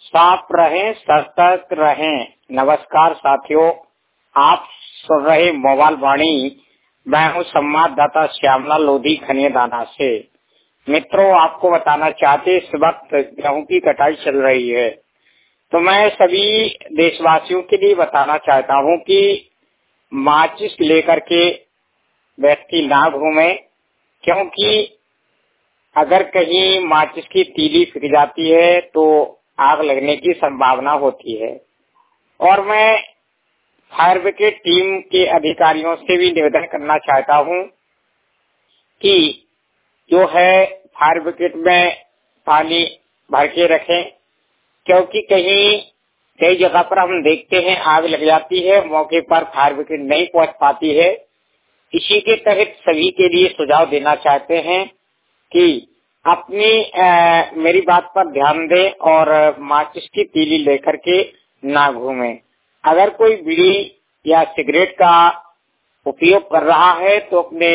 साफ रहें, सतर्क रहें। नमस्कार साथियों, आप सुन रहे मोबाइल वाणी। मैं हूं संवाददाता श्यामला लोधी खनियादाना से। मित्रों, आपको बताना चाहते इस वक्त गेहूं की कटाई चल रही है, तो मैं सभी देशवासियों के लिए बताना चाहता हूं कि माचिस लेकर के व्यक्ति ना घूमे, क्योंकि अगर कहीं माचिस की तीली फिक जाती है तो आग लगने की संभावना होती है। और मैं फायर ब्रिगेड टीम के अधिकारियों से भी निवेदन करना चाहता हूं कि जो है फायर ब्रिगेड में पानी भर के रखें, क्योंकि कई जगह पर हम देखते हैं आग लग जाती है, मौके पर फायर ब्रिगेड नहीं पहुंच पाती है। इसी के तहत सभी के लिए सुझाव देना चाहते हैं कि अपनी मेरी बात पर ध्यान दें और माचिस की तीली लेकर के ना घूमें। अगर कोई बीड़ी या सिगरेट का उपयोग कर रहा है तो अपने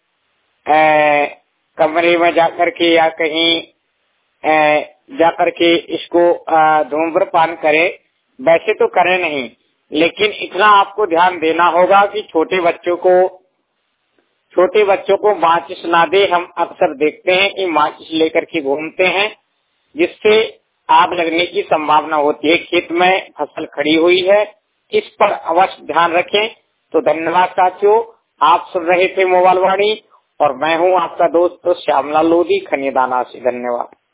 कमरे में जाकर के या कहीं जाकर के इसको धूम्रपान करें। वैसे तो करें नहीं, लेकिन इतना आपको ध्यान देना होगा कि छोटे बच्चों को माचिस ना दे। हम अक्सर देखते हैं कि माचिस लेकर के घूमते हैं, जिससे आग लगने की संभावना होती है। खेत में फसल खड़ी हुई है, इस पर अवश्य ध्यान रखें। तो धन्यवाद साथियों, आप सुन रहे थे मोबाइल वाणी और मैं हूं आपका दोस्त श्यामला लोधी खनियादाना से। धन्यवाद।